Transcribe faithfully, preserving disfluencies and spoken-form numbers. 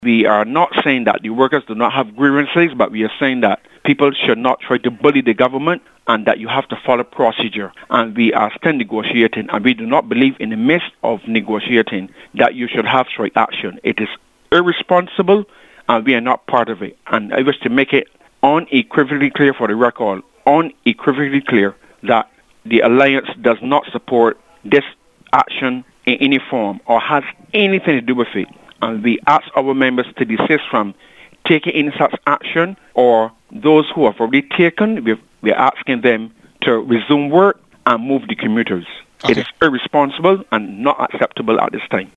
We are not saying that the workers do not have grievances, but we are saying that people should not try to bully the government and that you have to follow procedure. And we are still negotiating, and we do not believe in the midst of negotiating that you should have strike action. It is irresponsible, and we are not part of it. And I wish to make it unequivocally clear for the record, unequivocally clear that the Alliance does not support this action in any form or has anything to do with it. And we ask our members to desist from taking any such action, or those who have already taken, we're asking them to resume work and move the commuters. Okay. It is irresponsible and not acceptable at this time.